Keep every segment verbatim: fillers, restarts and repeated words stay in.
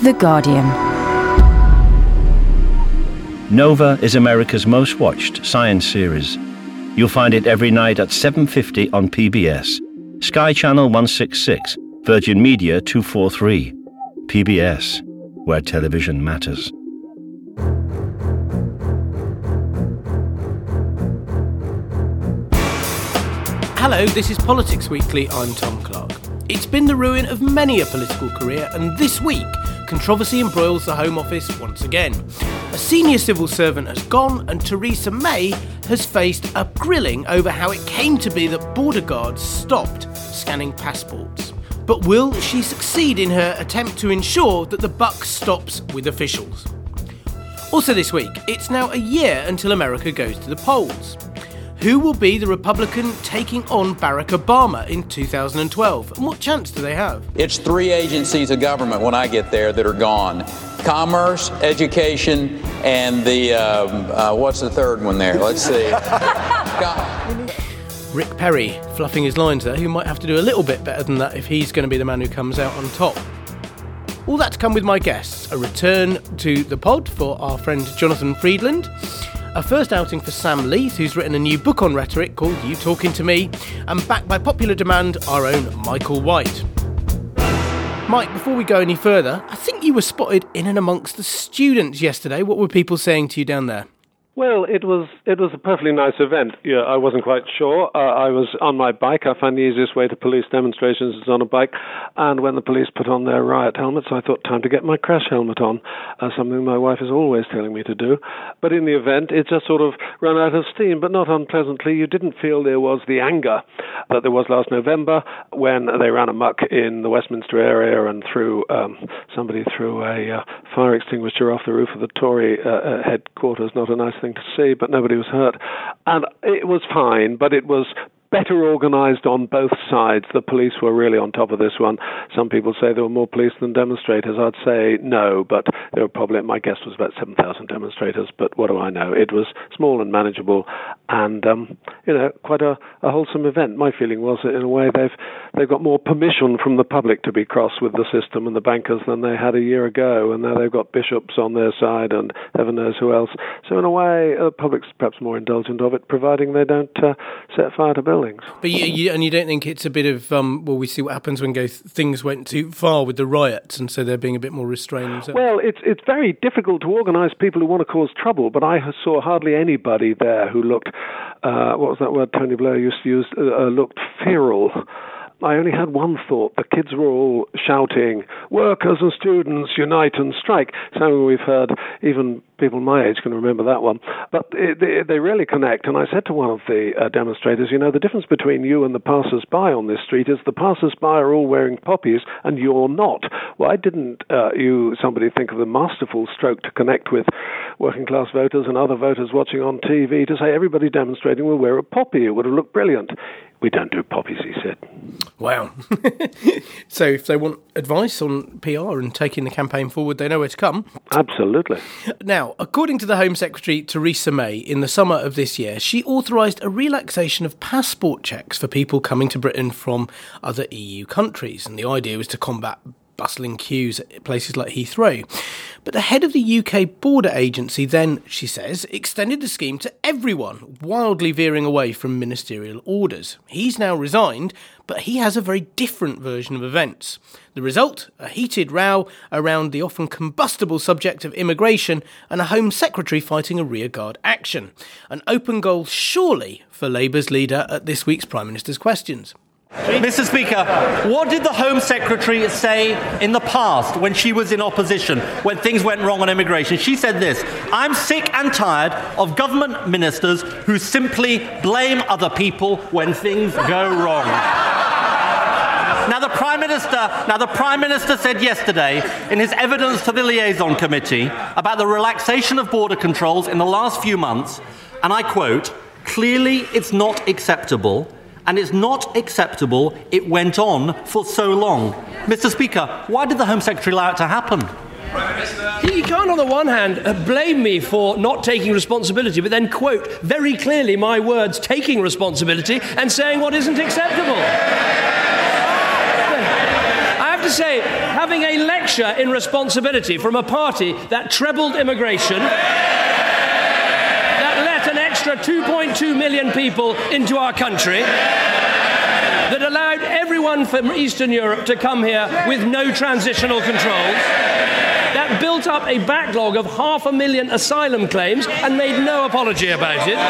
The Guardian. Nova is America's most watched science series. You'll find it every night at seven fifty on P B S, Sky Channel one sixty-six, Virgin Media two forty-three. P B S, where television matters. Hello, this is Politics Weekly, I'm Tom Clark. It's been the ruin of many a political career, and this week, controversy embroils the Home Office once again. A senior civil servant has gone, and Theresa May has faced a grilling over how it came to be that border guards stopped scanning passports. But will she succeed in her attempt to ensure that the buck stops with officials? Also this week, it's now a year until America goes to the polls. Who will be the Republican taking on Barack Obama in two thousand twelve? And what chance do they have? It's three agencies of government when I get there that are gone. Commerce, education, and the, um, uh, what's the third one there? Let's see. Rick Perry fluffing his lines there, who might have to do a little bit better than that if he's going to be the man who comes out on top. All that to come with my guests. A return to the pod for our friend Jonathan Freedland. A first outing for Sam Leith, who's written a new book on rhetoric called You Talking to Me. And back by popular demand, our own Michael White. Mike, before we go any further, I think you were spotted in and amongst the students yesterday. What were people saying to you down there? Well, it was it was a perfectly nice event. Yeah, I wasn't quite sure. Uh, I was on my bike. I find the easiest way to police demonstrations is on a bike. And when the police put on their riot helmets, I thought, time to get my crash helmet on, uh, something my wife is always telling me to do. But in the event, it just sort of ran out of steam, but not unpleasantly. You didn't feel there was the anger that there was last November when they ran amok in the Westminster area and threw um, somebody threw a uh, fire extinguisher off the roof of the Tory uh, headquarters. Not a nice thing to see, but nobody was hurt. And it was fine, but it was better organised on both sides. The police were really on top of this one. Some people say there were more police than demonstrators. I'd say no, but there were probably, my guess was about seven thousand demonstrators, but what do I know? It was small and manageable and, um, you know, quite a, a wholesome event. My feeling was that in a way they've they've got more permission from the public to be cross with the system and the bankers than they had a year ago, and now they've got bishops on their side and heaven knows who else. So in a way, the public's perhaps more indulgent of it, providing they don't uh, set fire to buildings. But you, you, and you don't think it's a bit of, um, well, we see what happens when go, things went too far with the riots, and so they're being a bit more restrained themselves? Well, it's it's very difficult to organise people who want to cause trouble, but I saw hardly anybody there who looked, uh, what was that word Tony Blair used to use, uh, looked feral. I only had one thought. The kids were all shouting, workers and students, unite and strike. Something we've heard, even people my age can remember that one. But it, they, they really connect. And I said to one of the uh, demonstrators, you know, the difference between you and the passers-by on this street is the passers-by are all wearing poppies and you're not. Why didn't uh, you, somebody, think of the masterful stroke to connect with working-class voters and other voters watching on T V to say everybody demonstrating will wear a poppy? It would have looked brilliant. We don't do poppies, he said. Wow. So if they want advice on P R and taking the campaign forward, they know where to come. Absolutely. Now, according to the Home Secretary, Theresa May, in the summer of this year, she authorised a relaxation of passport checks for people coming to Britain from other E U countries. And the idea was to combat bustling queues at places like Heathrow. But the head of the U K Border Agency then, she says, extended the scheme to everyone, wildly veering away from ministerial orders. He's now resigned, but he has a very different version of events. The result? A heated row around the often combustible subject of immigration and a Home Secretary fighting a rearguard action. An open goal surely for Labour's leader at this week's Prime Minister's Questions. Mister Speaker, what did the Home Secretary say in the past when she was in opposition, when things went wrong on immigration? She said this: I'm sick and tired of government ministers who simply blame other people when things go wrong. Now the Prime Minister, now the Prime Minister said yesterday in his evidence to the Liaison Committee about the relaxation of border controls in the last few months, and I quote, "Clearly it's not acceptable. And it's not acceptable it went on for so long." Mister Speaker, why did the Home Secretary allow it to happen? He can't, on the one hand, uh, blame me for not taking responsibility, but then quote very clearly my words, taking responsibility, and saying what isn't acceptable. I have to say, having having a lecture in responsibility from a party that trebled immigration, that let an extra two point two million people into our country, that allowed everyone from Eastern Europe to come here with no transitional controls, that built up a backlog of half a million asylum claims and made no apology about it.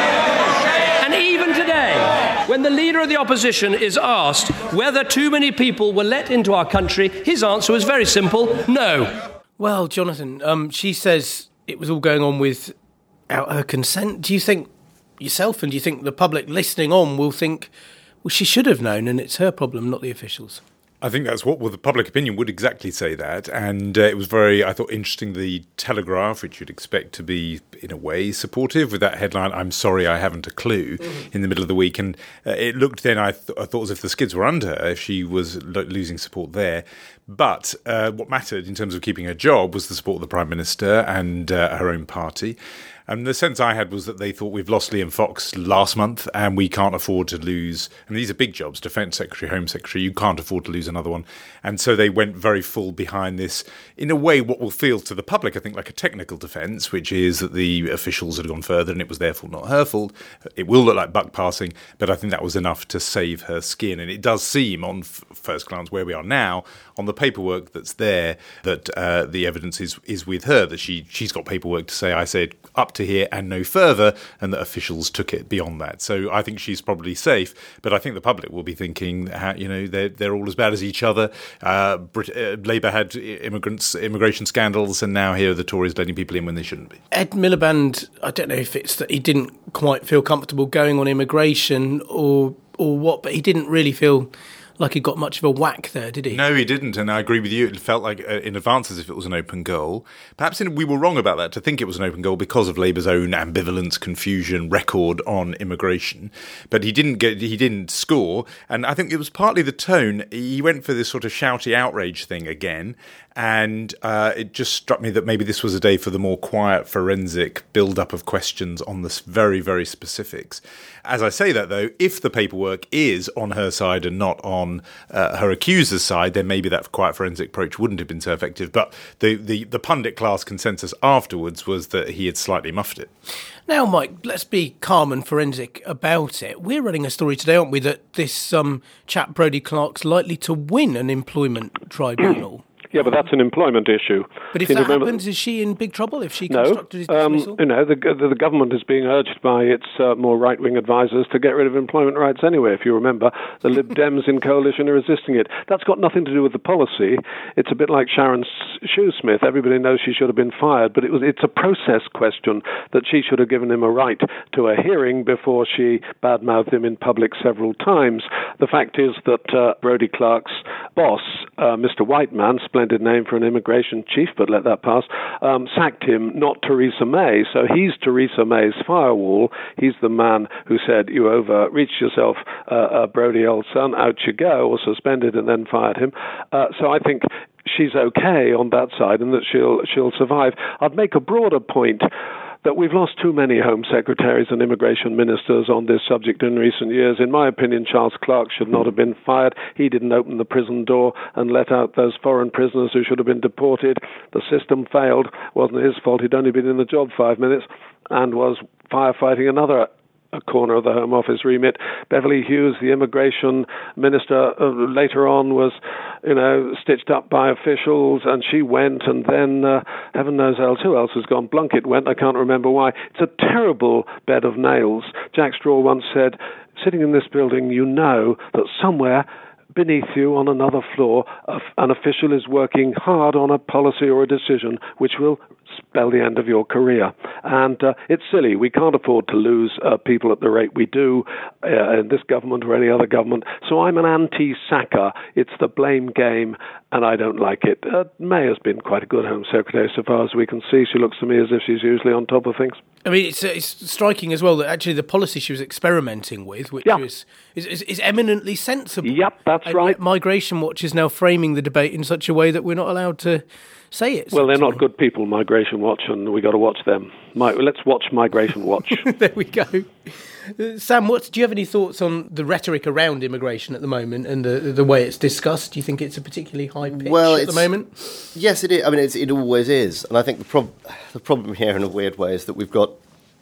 And even today, when the leader of the opposition is asked whether too many people were let into our country, his answer was very simple: no. Well, Jonathan, um, she says it was all going on without her consent. Do you think yourself, and do you think the public listening on will think, well, she should have known and it's her problem, not the officials? I think that's what, well, the public opinion would exactly say that. And uh, it was very, I thought, interesting, the Telegraph, which you'd expect to be, in a way, supportive, with that headline, "I'm sorry, I haven't a clue," mm-hmm. in the middle of the week. And uh, it looked then, I, th- I thought, as if the skids were under her, if she was lo- losing support there. But uh, what mattered in terms of keeping her job was the support of the Prime Minister and uh, her own party. And the sense I had was that they thought, we've lost Liam Fox last month and we can't afford to lose. And these are big jobs, Defence Secretary, Home Secretary, you can't afford to lose another one. And so they went very full behind this, in a way what will feel to the public, I think, like a technical defence, which is that the officials had gone further and it was therefore not her fault. It will look like buck passing, but I think that was enough to save her skin. And it does seem, on f- first glance where we are now, on the paperwork that's there, that uh, the evidence is is with her, that she, she's got paperwork to say, I said up to here and no further, and that officials took it beyond that. So I think she's probably safe, but I think the public will be thinking, how, you know, they're, they're all as bad as each other. Uh, Brit- uh, Labour had immigrants, immigration scandals, and now here are the Tories letting people in when they shouldn't be. Ed Miliband, I don't know if it's that he didn't quite feel comfortable going on immigration or or what, but he didn't really feel like he got much of a whack there, did he? No, he didn't, and I agree with you. It felt like uh, in advance as if it was an open goal. Perhaps in, we were wrong about that, to think it was an open goal because of Labour's own ambivalence, confusion, record on immigration. But he didn't get, he didn't score, and I think it was partly the tone. He went for this sort of shouty outrage thing again, and uh, it just struck me that maybe this was a day for the more quiet, forensic build-up of questions on this very, very specifics. As I say that, though, if the paperwork is on her side and not on uh, her accuser's side, then maybe that quiet forensic approach wouldn't have been so effective. But the, the, the pundit class consensus afterwards was that he had slightly muffed it. Now, Mike, let's be calm and forensic about it. We're running a story today, aren't we, that this um, chap Brodie Clark's likely to win an employment tribunal. Yeah, but that's an employment issue. But if you that remember, happens, is she in big trouble if she no, constructed his dismissal? Um, you know, the, the, the government is being urged by its uh, more right-wing advisors to get rid of employment rights anyway. If you remember, the Lib Dems in coalition are resisting it. That's got nothing to do with the policy. It's a bit like Sharon Shoesmith. Everybody knows she should have been fired, but it was it's a process question that she should have given him a right to a hearing before she badmouthed him in public several times. The fact is that uh, Brodie Clark's boss, uh, Mister Whiteman, splendid name for an immigration chief, but let that pass, um, sacked him, not Theresa May. So he's Theresa May's firewall. He's the man who said, you overreached yourself, uh, uh, Brodie, old son, out you go, or suspended and then fired him. Uh, so I think she's okay on that side and that she'll she'll survive. I'd make a broader point that we've lost too many Home Secretaries and immigration ministers on this subject in recent years. In my opinion, Charles Clarke should not have been fired. He didn't open the prison door and let out those foreign prisoners who should have been deported. The system failed. It wasn't his fault. He'd only been in the job five minutes and was firefighting another a corner of the Home Office remit. Beverly Hughes, the immigration minister, uh, later on was, you know, stitched up by officials, and she went, and then uh, heaven knows else who else has gone. Blunkett went, I can't remember why. It's a terrible bed of nails. Jack Straw once said, sitting in this building, you know that somewhere beneath you on another floor, an official is working hard on a policy or a decision which will spell the end of your career. And uh, it's silly. We can't afford to lose uh, people at the rate we do uh, in this government or any other government. So I'm an anti-sacker. It's the blame game, and I don't like it. Uh, May has been quite a good Home Secretary so far as we can see. She looks to me as if she's usually on top of things. I mean, it's, it's striking as well that actually the policy she was experimenting with, which yeah. is, is, is, is eminently sensible. Yep, that's and right. Migration Watch is now framing the debate in such a way that we're not allowed to say it. Well, they're not good people, Migration Migration Watch, and we got to watch them. My, let's watch Migration Watch. There we go. Uh, Sam, what, do you have any thoughts on the rhetoric around immigration at the moment and the the way it's discussed? Do you think it's a particularly high pitch well, at the moment? Yes, it is. I mean, it's, it always is. And I think the, prob- the problem here in a weird way is that we've got,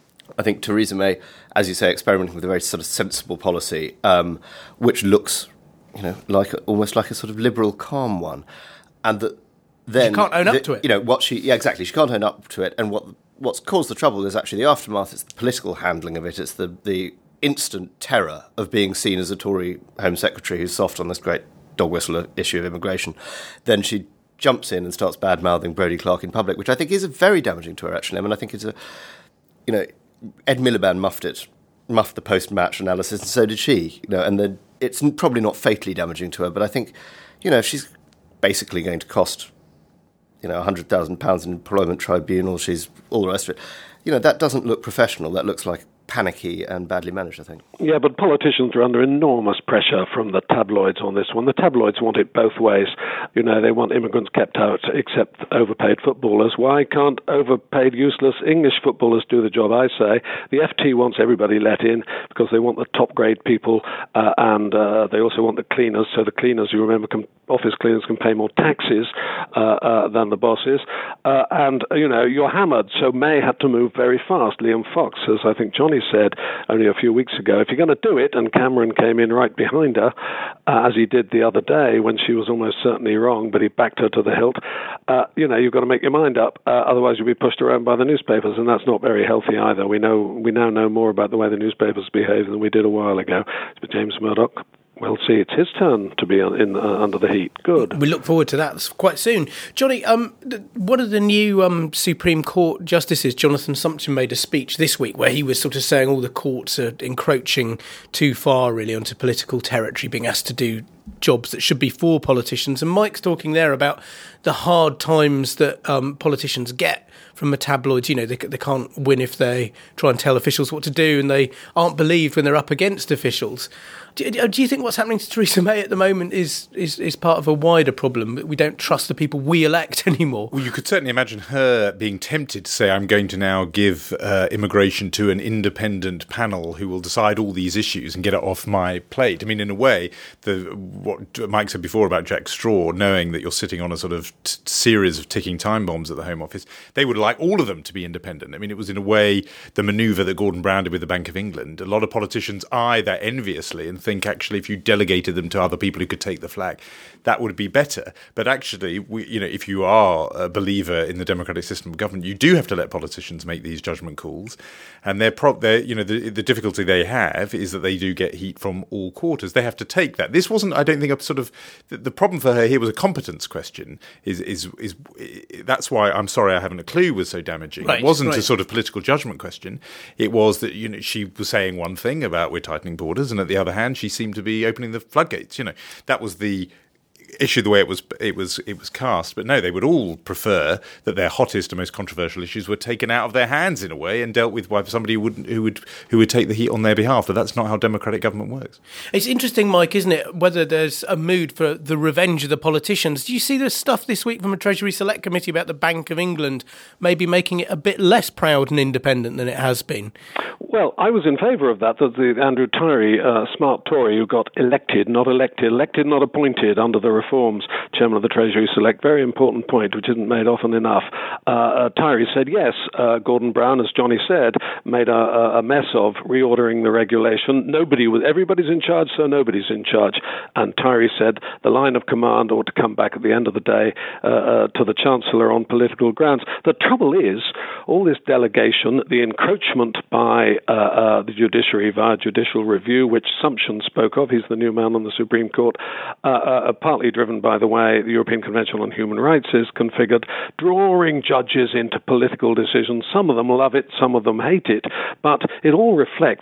I think, Theresa May, as you say, experimenting with a very sort of sensible policy, um, which looks, you know, like a, almost like a sort of liberal, calm one. And that then... She can't own the, up to it. You know, what she... Yeah, exactly. She can't own up to it. And what... What's caused the trouble is actually the aftermath. It's the political handling of it. It's the, the instant terror of being seen as a Tory Home Secretary who's soft on this great dog whistle issue of immigration. Then she jumps in and starts bad-mouthing Brodie Clark in public, which I think is very damaging to her, actually. I mean, I think it's a... You know, Ed Miliband muffed it, muffed the post-match analysis, and so did she. You know, and the, it's probably not fatally damaging to her, but I think, you know, if she's basically going to cost... you know, one hundred thousand pounds in employment tribunal, she's all the rest of it. You know, that doesn't look professional. That looks like panicky and badly managed, I think. Yeah, but politicians are under enormous pressure from the tabloids on this one. The tabloids want it both ways. You know, they want immigrants kept out, except overpaid footballers. Why can't overpaid, useless English footballers do the job? I say the F T wants everybody let in because they want the top-grade people, uh, and uh, they also want the cleaners. So the cleaners, you remember, can, office cleaners can pay more taxes uh, uh, than the bosses. Uh, and, you know, you're hammered. So May had to move very fast. Liam Fox, as I think Johnny said only a few weeks ago, if you're going to do it, and Cameron came in right behind her, uh, as he did the other day when she was almost certainly wrong, but he backed her to the hilt, uh, you know, you've got to make your mind up, uh, otherwise you'll be pushed around by the newspapers, and that's not very healthy either. We know we now know more about the way the newspapers behave than we did a while ago. But James Murdoch, we'll see, it's his turn to be in, uh, under the heat. Good. We look forward to that quite soon. Johnny, um, one of the new um, Supreme Court justices, Jonathan Sumption, made a speech this week where he was sort of saying all the courts are encroaching too far, really, onto political territory, being asked to do jobs that should be for politicians. And Mike's talking there about the hard times that um, politicians get from the tabloids. You know, they, they can't win if they try and tell officials what to do, and they aren't believed when they're up against officials. Do, do you think what's happening to Theresa May at the moment is, is, is part of a wider problem, that we don't trust the people we elect anymore? Well, you could certainly imagine her being tempted to say, I'm going to now give uh, immigration to an independent panel who will decide all these issues and get it off my plate. I mean, in a way, the what Mike said before about Jack Straw, knowing that you're sitting on a sort of t- series of ticking time bombs at the Home Office, they would like all of them to be independent. I mean, it was in a way the manoeuvre that Gordon Brown did with the Bank of England. A lot of politicians eye that enviously and think actually if you delegated them to other people who could take the flak, that would be better. But actually, we, you know, if you are a believer in the democratic system of government, you do have to let politicians make these judgment calls. And they're, pro- they're you know, the, the difficulty they have is that they do get heat from all quarters. They have to take that. This wasn't, I don't think, a sort of the, the problem for her here was a competence question. Is is is that's why I'm sorry I haven't a clue was so damaging. Right, it wasn't right. a sort of political judgment question. It was that, you know, she was saying one thing about we're tightening borders, and at the other hand, she seemed to be opening the floodgates. You know, that was the issue, the way it was it was it was cast. But no, they would all prefer that their hottest and most controversial issues were taken out of their hands in a way and dealt with by somebody who would who would who would take the heat on their behalf. But that's not how democratic government works. It's interesting, Mike, isn't it, whether there's a mood for the revenge of the politicians. Do you see the stuff this week from a Treasury Select Committee about the Bank of England maybe making it a bit less proud and independent than it has been? Well, I was in favour of that. That the Andrew Tyree, uh, smart Tory who got elected, not elected, elected, not appointed under the reforms, chairman of the Treasury Select, very important point, which isn't made often enough. Uh, uh, Tyree said, yes, uh, Gordon Brown, as Johnny said, made a, a mess of reordering the regulation. Nobody was, everybody's in charge, so nobody's in charge. And Tyree said the line of command ought to come back at the end of the day uh, uh, to the Chancellor on political grounds. The trouble is, all this delegation, the encroachment by uh, uh, the judiciary via judicial review, which Sumption spoke of, he's the new man on the Supreme Court, uh, uh, partly driven by the way the European Convention on Human Rights is configured, drawing judges into political decisions. Some of them love it, some of them hate it, but it all reflects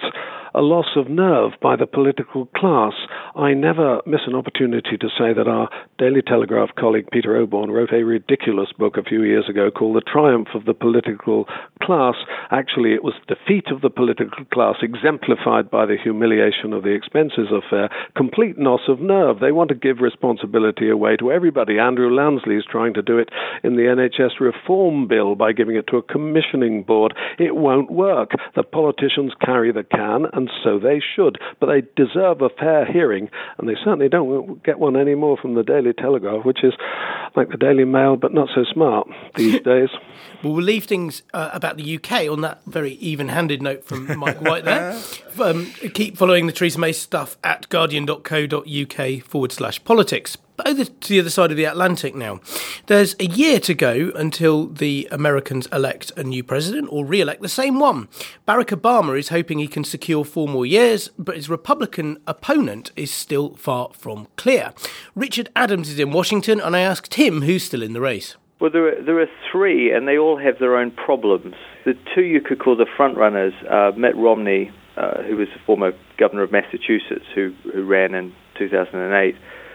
a loss of nerve by the political class. I never miss an opportunity to say that our Daily Telegraph colleague Peter Oborne wrote a ridiculous book a few years ago called The Triumph of the Political Class. Actually, it was the defeat of the political class exemplified by the humiliation of the expenses affair. Complete loss of nerve. They want to give responsibility away to everybody. Andrew Lansley is trying to do it in the N H S reform bill by giving it to a commissioning board. It won't work. The politicians carry the can, and so they should. But they deserve a fair hearing, and they certainly don't get one anymore from the Daily Telegraph, which is like the Daily Mail, but not so smart these days. Well, we'll leave things uh, about the U K on that very even-handed note from Mike White there. um, keep following the Theresa May stuff at guardian.co.uk forward slash politics. But over to the other side of the Atlantic now. There's a year to go until the Americans elect a new president or re-elect the same one. Barack Obama is hoping he can secure four more years, but his Republican opponent is still far from clear. Richard Adams is in Washington, and I asked him who's still in the race. Well, there are, there are three, and they all have their own problems. The two you could call the front-runners are Mitt Romney, uh, who was the former governor of Massachusetts, who, who ran in two thousand eight.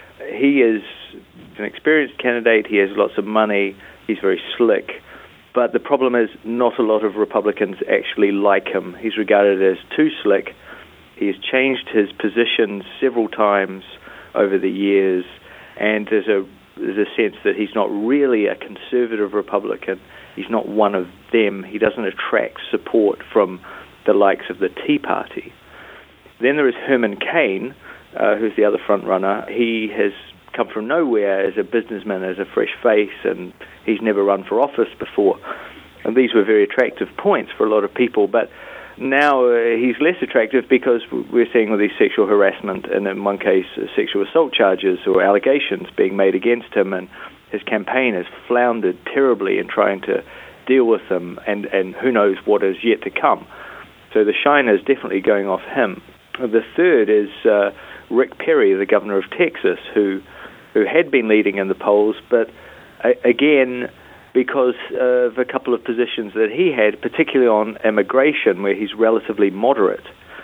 He is an experienced candidate. He has lots of money. He's very slick. But the problem is not a lot of Republicans actually like him. He's regarded as too slick. He has changed his position several times over the years, and there's a there's a sense that he's not really a conservative Republican. He's not one of them. He doesn't attract support from the likes of the Tea Party. Then there is Herman Cain, uh, who's the other front-runner. He has come from nowhere as a businessman, as a fresh face, and he's never run for office before. And these were very attractive points for a lot of people, but now uh, he's less attractive because we're seeing all these sexual harassment and, in one case, uh, sexual assault charges or allegations being made against him, and his campaign has floundered terribly in trying to deal with them, and, and who knows what is yet to come. So the shine is definitely going off him. The third is uh, Rick Perry, the governor of Texas, who who had been leading in the polls, but uh, again, because of a couple of positions that he had, particularly on immigration, where he's relatively moderate,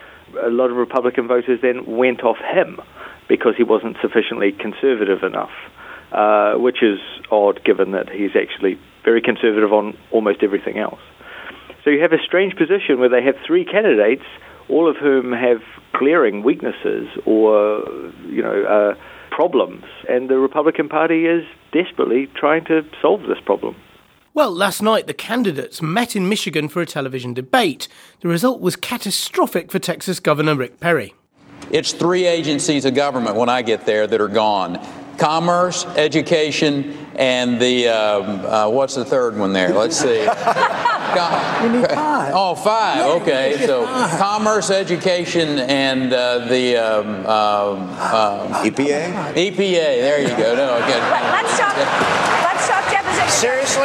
a lot of Republican voters then went off him because he wasn't sufficiently conservative enough, uh, which is odd given that he's actually very conservative on almost everything else. So you have a strange position where they have three candidates, all of whom have glaring weaknesses or, you know, uh, problems, and the Republican Party is desperately trying to solve this problem. Well, last night the candidates met in Michigan for a television debate. The result was catastrophic for Texas Governor Rick Perry. It's three agencies of government when I get there that are gone. Commerce, education, and the, um, uh, what's the third one there? Let's see. Com- you need five. Oh, five, yeah, okay. So five. commerce, education, and uh, the um, um, um, E P A? E P A, there you go. No, okay. Let's talk, let's talk deposition. Seriously?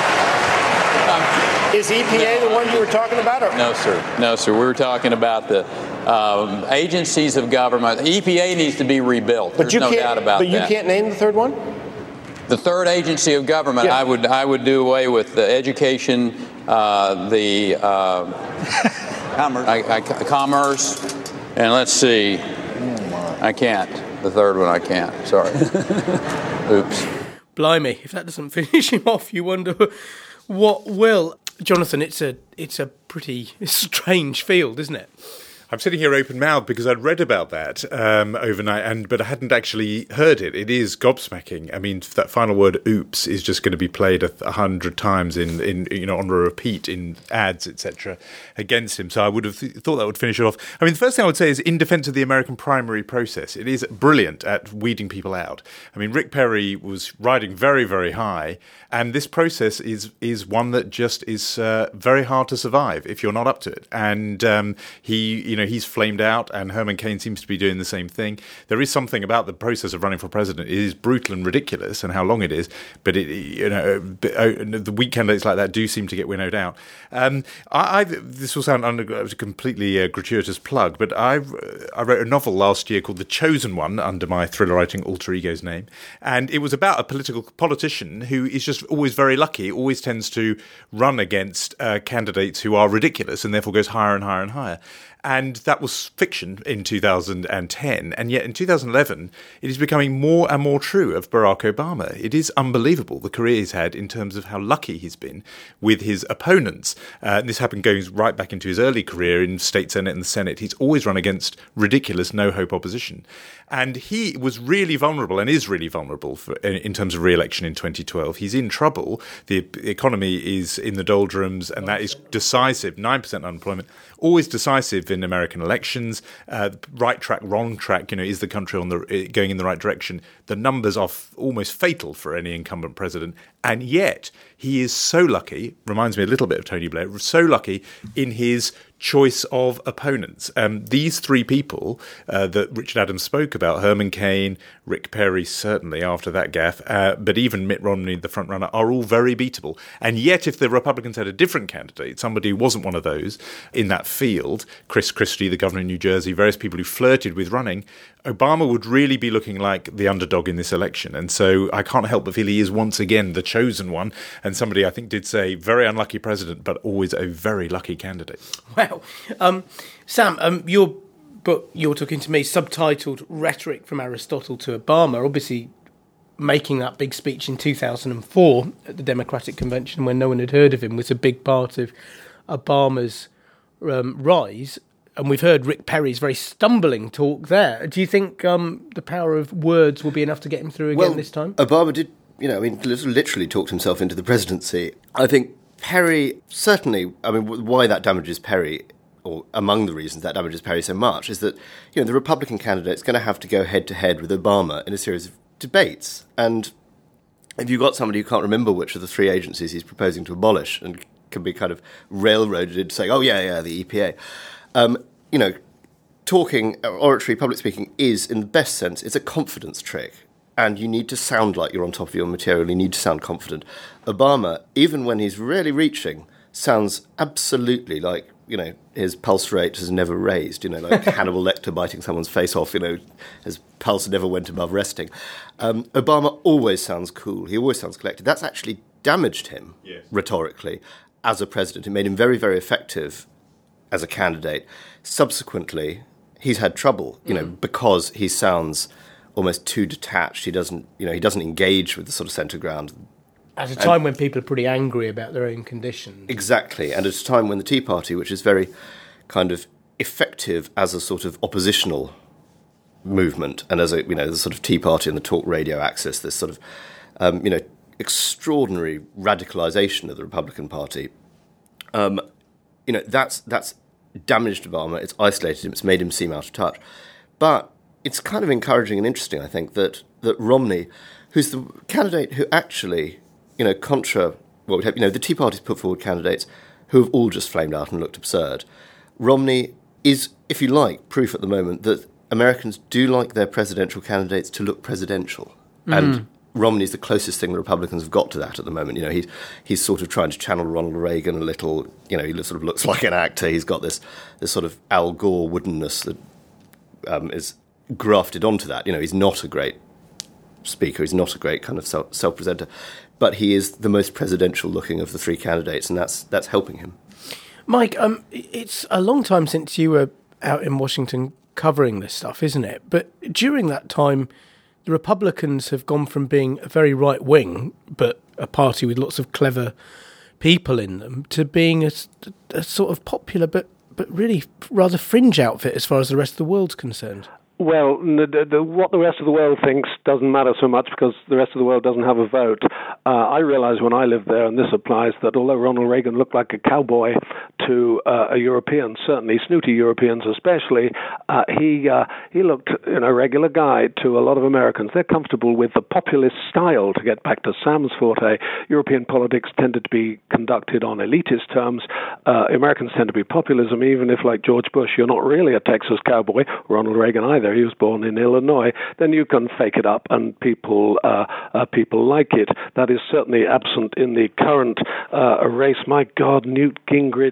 Um, Is E P A no. the one you were talking about? Or? No, sir. No, sir. We were talking about the um, agencies of government. E P A needs to be rebuilt. But There's you no can't, doubt about but that. But you can't name the third one? The third agency of government, yeah. I would I would do away with the education, uh, the uh, commerce. I, I, commerce, and let's see, I can't. The third one I can't. Sorry. Oops. Blimey, if that doesn't finish him off, you wonder what will. Jonathan, it's a it's a pretty strange field, isn't it? I'm sitting here open-mouthed because I'd read about that um, overnight, and but I hadn't actually heard it. It is gobsmacking. I mean, that final word "oops" is just going to be played a, a hundred times in, in you know on a repeat in ads, et cetera, against him. So I would have th- thought that would finish it off. I mean, the first thing I would say is, in defence of the American primary process, it is brilliant at weeding people out. I mean, Rick Perry was riding very, very high, and this process is is one that just is uh, very hard to survive if you're not up to it. And um, he, you know. He's flamed out, and Herman Cain seems to be doing the same thing. There is something about the process of running for president. It is brutal and ridiculous, and how long it is. But it, you know, the weak candidates like that do seem to get winnowed out. Um, I, I this will sound under, a completely uh, gratuitous plug, but I I wrote a novel last year called The Chosen One under my thriller writing alter ego's name, and it was about a political politician who is just always very lucky. Always tends to run against uh, candidates who are ridiculous, and therefore goes higher and higher and higher. And And that was fiction in two thousand ten. And yet in two thousand eleven, it is becoming more and more true of Barack Obama. It is unbelievable the career he's had in terms of how lucky he's been with his opponents. Uh, this happened going right back into his early career in state senate and the Senate. He's always run against ridiculous, no-hope opposition. And he was really vulnerable and is really vulnerable for, in terms of re-election in twenty twelve. He's in trouble. The economy is in the doldrums, and that is decisive. nine percent unemployment, always decisive in American elections. Uh, right track, wrong track, you know, is the country on the going in the right direction? The numbers are f- almost fatal for any incumbent president. And yet he is so lucky, reminds me a little bit of Tony Blair, so lucky in his choice of opponents. Um, these three people uh, that Richard Adams spoke about, Herman Cain, Rick Perry, certainly after that gaffe, uh, but even Mitt Romney, the front runner, are all very beatable. And yet if the Republicans had a different candidate, somebody who wasn't one of those in that field, Chris Christie, the governor of New Jersey, various people who flirted with running, Obama would really be looking like the underdog in this election. And so I can't help but feel he is once again the chosen one. And somebody I think did say very unlucky president, but always a very lucky candidate. Wow. Um, Sam, um, your book, You're Talking to Me, subtitled Rhetoric from Aristotle to Obama, obviously making that big speech in two thousand four at the Democratic Convention when no one had heard of him was a big part of Obama's um, rise. And we've heard Rick Perry's very stumbling talk there. Do you think um, the power of words will be enough to get him through again well, this time? Obama did, you know, I mean, literally talked himself into the presidency. I think Perry, certainly, I mean, why that damages Perry, or among the reasons that damages Perry so much, is that, you know, the Republican candidate's going to have to go head-to-head with Obama in a series of debates. And if you've got somebody who can't remember which of the three agencies he's proposing to abolish and can be kind of railroaded into saying, oh, yeah, yeah, the E P A... Um, you know, talking, oratory, public speaking is, in the best sense, it's a confidence trick. And you need to sound like you're on top of your material. You need to sound confident. Obama, even when he's really reaching, sounds absolutely like, you know, his pulse rate has never raised, you know, like Hannibal Lecter biting someone's face off, you know, his pulse never went above resting. Um, Obama always sounds cool. He always sounds collected. That's actually damaged him yes. rhetorically as a president. It made him very, very effective as a candidate. Subsequently, he's had trouble, you know, mm. because he sounds almost too detached. He doesn't, you know, he doesn't engage with the sort of centre ground. At a time and, when people are pretty angry about their own condition. Exactly, and at a time when the Tea Party, which is very kind of effective as a sort of oppositional movement, and as a, you know, the sort of Tea Party and the talk radio axis, this sort of, um, you know, extraordinary radicalisation of the Republican Party, um, you know, that's that's damaged Obama, it's isolated him, it's made him seem out of touch. But it's kind of encouraging and interesting, I think, that, that Romney, who's the candidate who actually, you know, contra what would have, you know, the Tea Party's put forward candidates who have all just flamed out and looked absurd. Romney is, if you like, proof at the moment that Americans do like their presidential candidates to look presidential. Mm. And Romney's the closest thing the Republicans have got to that at the moment. You know, he's he's sort of trying to channel Ronald Reagan a little. You know, he sort of looks like an actor. He's got this this sort of Al Gore woodenness that um, is grafted onto that. You know, he's not a great speaker. He's not a great kind of self, self-presenter, but he is the most presidential looking of the three candidates, and that's that's helping him. Mike, um, it's a long time since you were out in Washington covering this stuff, isn't it? But during that time, the Republicans have gone from being a very right-wing, but a party with lots of clever people in them, to being a, a sort of popular but, but really rather fringe outfit as far as the rest of the world's concerned. Well, the, the, what the rest of the world thinks doesn't matter so much because the rest of the world doesn't have a vote. Uh, I realized when I lived there, and this applies, that although Ronald Reagan looked like a cowboy to uh, a European, certainly snooty Europeans especially, uh, he uh, he looked, you know, a regular guy to a lot of Americans. They're comfortable with the populist style, to get back to Sam's forte. European politics tended to be conducted on elitist terms. Uh, Americans tend to be populism, even if, like George Bush, you're not really a Texas cowboy, Ronald Reagan either. He was born in Illinois. Then you can fake it up, and people uh, uh, people like it. That is certainly absent in the current uh, race. My God, Newt Gingrich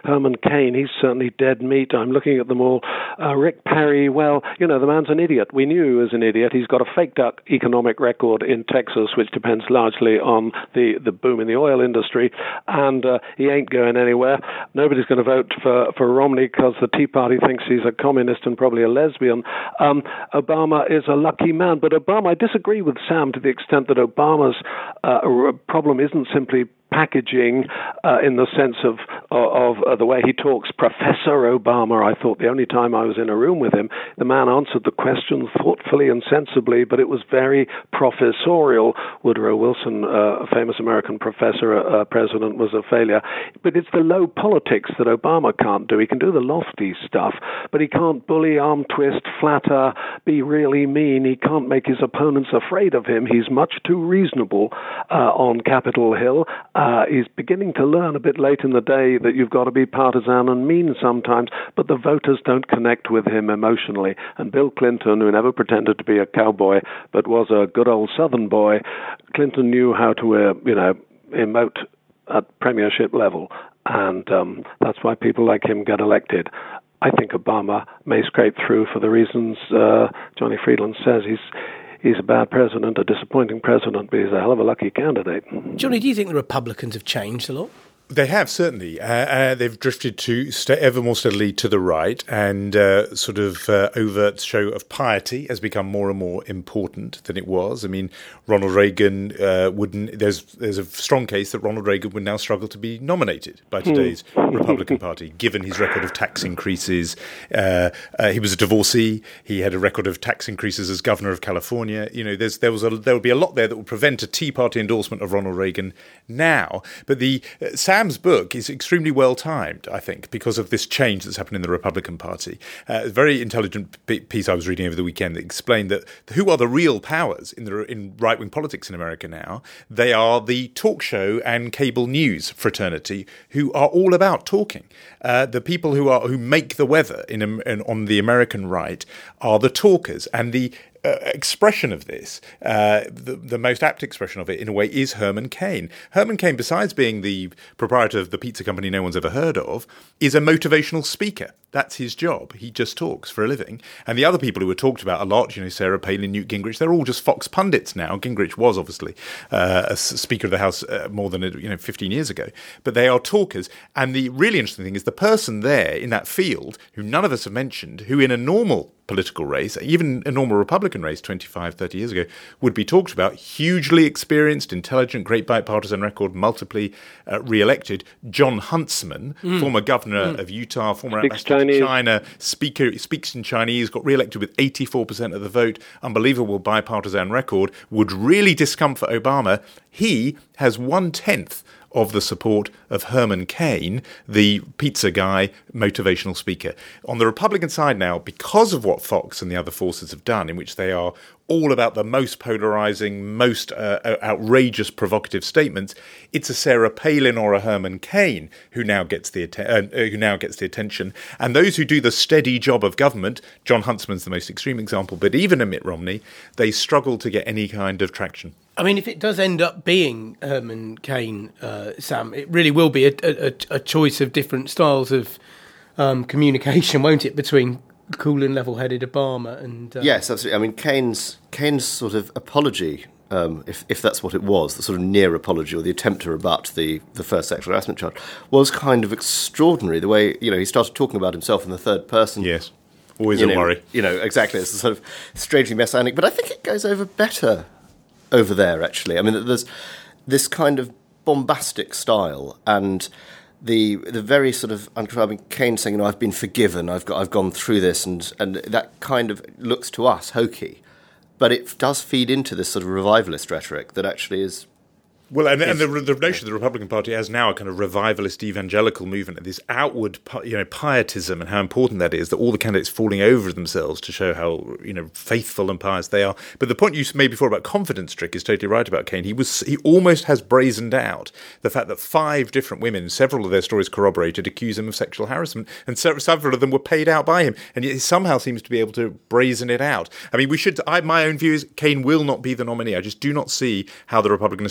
Herman Cain, he's certainly dead meat. I'm looking at them all. Uh, Rick Perry, well, you know, the man's an idiot. We knew he was an idiot. He's got a faked up economic record in Texas, which depends largely on the, the boom in the oil industry, and uh, he ain't going anywhere. Nobody's going to vote for, for Romney because the Tea Party thinks he's a communist and probably a lesbian. Um, Obama is a lucky man, but Obama, I disagree with Sam to the extent that Obama's uh, problem isn't simply packaging uh, in the sense of of, of uh, the way he talks. Professor Obama, I thought the only time I was in a room with him, the man answered the questions thoughtfully and sensibly, but it was very professorial. Woodrow Wilson, uh, a famous American professor, uh, president, was a failure. But it's the low politics that Obama can't do. He can do the lofty stuff, but he can't bully, arm twist, flatter, be really mean. He can't make his opponents afraid of him. He's much too reasonable uh, on Capitol Hill. Uh, he's beginning to learn a bit late in the day that you've got to be partisan and mean sometimes, but the voters don't connect with him emotionally. And Bill Clinton, who never pretended to be a cowboy, but was a good old Southern boy, Clinton knew how to, uh, you know, emote at premiership level. And um, that's why people like him get elected. I think Obama may scrape through for the reasons uh, Johnny Friedland says. He's He's a bad president, a disappointing president, but he's a hell of a lucky candidate. Johnny, do you think the Republicans have changed a lot? They have, certainly. Uh, uh, they've drifted to stay ever more steadily to the right, and uh, sort of uh, overt show of piety has become more and more important than it was. I mean, Ronald Reagan uh, wouldn't. There's there's a strong case that Ronald Reagan would now struggle to be nominated by today's mm. Republican Party, given his record of tax increases. Uh, uh, he was a divorcee. He had a record of tax increases as governor of California. You know, there's there was a, there would be a lot there that would prevent a Tea Party endorsement of Ronald Reagan now. But the uh, Sam's book is extremely well timed, I think, because of this change that's happened in the Republican Party. Uh, a very intelligent piece I was reading over the weekend that explained that who are the real powers in the in right-wing politics in America now? They are the talk show and cable news fraternity, who are all about talking. Uh, the people who are who make the weather in, in on the American right are the talkers, and the Uh, expression of this, uh, the, the most apt expression of it, in a way, is Herman Cain. Herman Cain, besides being the proprietor of the pizza company no one's ever heard of, is a motivational speaker. That's his job. He just talks for a living. And the other people who are talked about a lot, you know, Sarah Palin, Newt Gingrich, they're all just Fox pundits now. Gingrich was obviously uh, a Speaker of the House uh, more than you know fifteen years ago. But they are talkers. And the really interesting thing is the person there in that field, who none of us have mentioned, who in a normal political race, even a normal Republican race twenty-five, thirty years ago, would be talked about, hugely experienced, intelligent, great bipartisan record, multiply uh, re-elected, John Huntsman, mm. former governor mm. of Utah, former Speaks ambassador Chinese. to China, speaker, speaks in Chinese, got re-elected with eighty-four percent of the vote, unbelievable bipartisan record, would really discomfort Obama. He has one-tenth of the support of Herman Cain, the pizza guy, motivational speaker. On the Republican side now, because of what Fox and the other forces have done, in which they are all about the most polarizing, most uh, outrageous, provocative statements, it's a Sarah Palin or a Herman Cain who now gets the atten- uh, who now gets the attention. And those who do the steady job of government, John Huntsman's the most extreme example, but even a Mitt Romney, they struggle to get any kind of traction. I mean, if it does end up being Herman Cain, uh, Sam, it really will be a, a, a choice of different styles of um, communication, won't it, between cool and level-headed Obama and... Uh, yes, absolutely. I mean, Cain's, Cain's sort of apology, um, if, if that's what it was, the sort of near apology or the attempt to rebut the, the first sexual harassment charge, was kind of extraordinary. The way, you know, he started talking about himself in the third person. Yes, always you a know, worry. You know, exactly. It's sort of strangely messianic, but I think it goes over better over there, actually. I mean, there's this kind of bombastic style and the the very sort of, I mean, Cain saying, you know, I've been forgiven, I've got, I've gone through this, and, and that kind of looks to us hokey, but it does feed into this sort of revivalist rhetoric that actually is... Well, and, and the, the notion the Republican Party has now a kind of revivalist evangelical movement, this outward, you know, pietism, and how important that is, that all the candidates falling over themselves to show how, you know, faithful and pious they are. But the point you made before about confidence trick is totally right about Cain. He was he almost has brazened out the fact that five different women, several of their stories corroborated, accuse him of sexual harassment, and several of them were paid out by him, and yet he somehow seems to be able to brazen it out. I mean, we should. I, my own view is Cain will not be the nominee. I just do not see how the Republican establishment will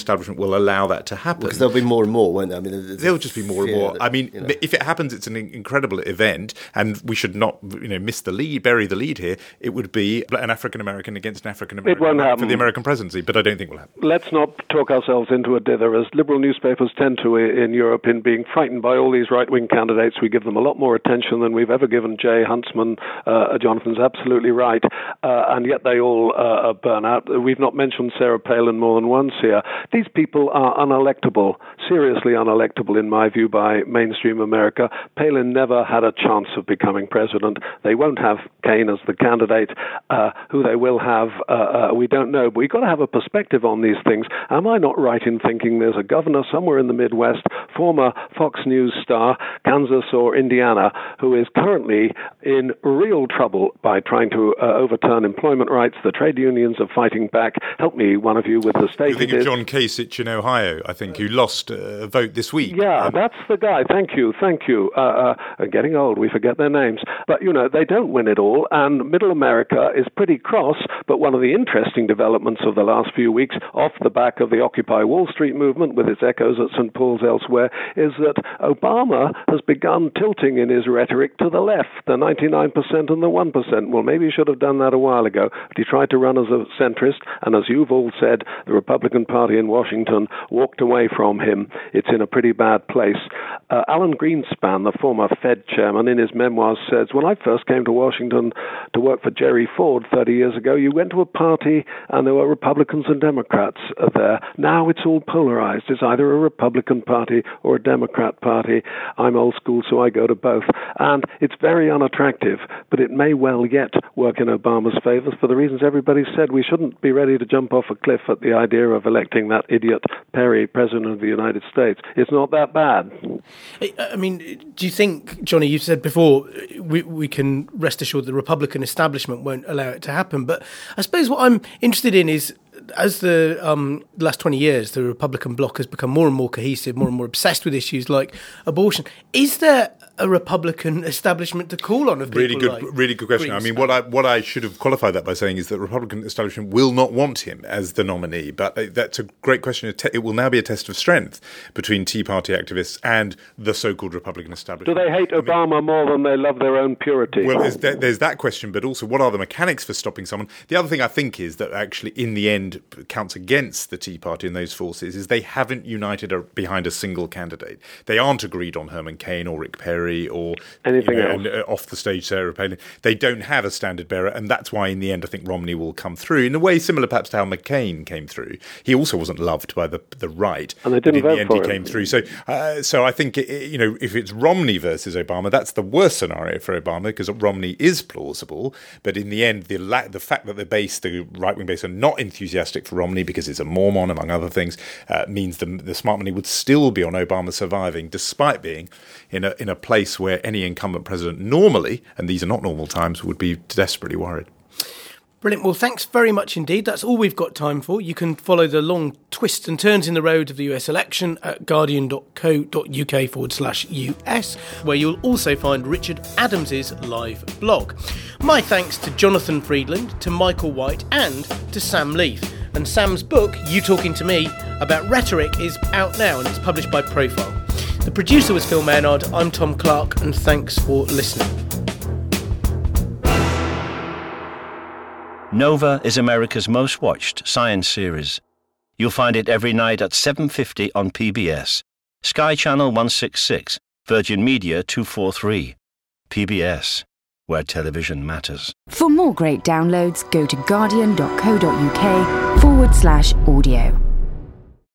will allow that to happen. Because there'll be more and more, won't there? I mean, there'll just be more and more. That, I mean, you know. if it happens, it's an incredible event, and we should not, you know, miss the lead, bury the lead here. It would be an African American against an African American It won't happen. for the American presidency, but I don't think it will happen. Let's not talk ourselves into a dither, as liberal newspapers tend to in Europe, in being frightened by all these right-wing candidates. We give them a lot more attention than we've ever given Jay Huntsman. Uh, Jonathan's absolutely right, uh, and yet they all uh, burn out. We've not mentioned Sarah Palin more than once here. These people are unelectable, seriously unelectable in my view by mainstream America. Palin never had a chance of becoming president. They won't have Kaine as the candidate. Uh, who they will have, uh, uh, we don't know. But we've got to have a perspective on these things. Am I not right in thinking there's a governor somewhere in the Midwest, former Fox News star, Kansas or Indiana, who is currently in real trouble by trying to uh, overturn employment rights? The trade unions are fighting back. Help me, one of you, with the state. I think of John Kasich in Ohio, I think, who lost a vote this week. Yeah, um, that's the guy. Thank you, thank you. Uh, uh, getting old, we forget their names. But, you know, they don't win it all, and Middle America is pretty cross. But one of the interesting developments of the last few weeks, off the back of the Occupy Wall Street movement with its echoes at Saint Paul's elsewhere, is that Obama has begun tilting in his rhetoric to the left, the ninety-nine percent and the one percent. Well, maybe he should have done that a while ago, but he tried to run as a centrist, and as you've all said, the Republican Party in Washington walked away from him. It's in a pretty bad place. Uh, Alan Greenspan, the former Fed chairman, in his memoirs says, when I first came to Washington to work for Jerry Ford thirty years ago, you went to a party and there were Republicans and Democrats there. Now it's all polarized. It's either a Republican Party or a Democrat Party. I'm old school, so I go to both. And it's very unattractive, but it may well yet work in Obama's favor for the reasons everybody said. We shouldn't be ready to jump off a cliff at the idea of electing that idiot Perry president of the United States. It's not that bad. I mean, do you think, Johnny, you've said before, we, we can rest assured the Republican establishment won't allow it to happen. But I suppose what I'm interested in is, as the um, last twenty years, the Republican bloc has become more and more cohesive, more and more obsessed with issues like abortion. Is there a Republican establishment to call on of people really good, like really good question. Greenspan? I mean, what I what I should have qualified that by saying is that the Republican establishment will not want him as the nominee. But that's a great question. It will now be a test of strength between Tea Party activists and the so-called Republican establishment. Do they hate I Obama mean, more than they love their own purity? Well, there's, there's that question, but also what are the mechanics for stopping someone? The other thing I think is that actually, in the end, counts against the Tea Party and those forces is they haven't united a, behind a single candidate. They aren't agreed on Herman Cain or Rick Perry or anything you know, else. And, uh, off the stage, Sarah Palin. They don't have a standard bearer, and that's why, in the end, I think Romney will come through in a way similar, perhaps, to how McCain came through. He also wasn't loved by the the right, and they didn't but in vote the end, for he him. came through. So, uh, so I think it, you know, if it's Romney versus Obama, that's the worst scenario for Obama because Romney is plausible. But in the end, the la- the fact that the base, the right wing base, are not enthusiastic for Romney because he's a Mormon, among other things, uh, means the the smart money would still be on Obama surviving, despite being in a in a place where any incumbent president normally, and these are not normal times, would be desperately worried. Brilliant. Well, thanks very much indeed. That's all we've got time for. You can follow the long twists and turns in the road of the U S election at guardian.co.uk forward slash US, where you'll also find Richard Adams's live blog. My thanks to Jonathan Friedland, to Michael White, and to Sam Leith. And Sam's book, You Talking to Me, about rhetoric, is out now and it's published by Profile. The producer was Phil Maynard. I'm Tom Clark, and thanks for listening. Nova is America's most watched science series. You'll find it every night at seven fifty on P B S, Sky Channel one sixty-six, Virgin Media two forty-three. P B S, where television matters. For more great downloads, go to guardian.co.uk forward slash audio.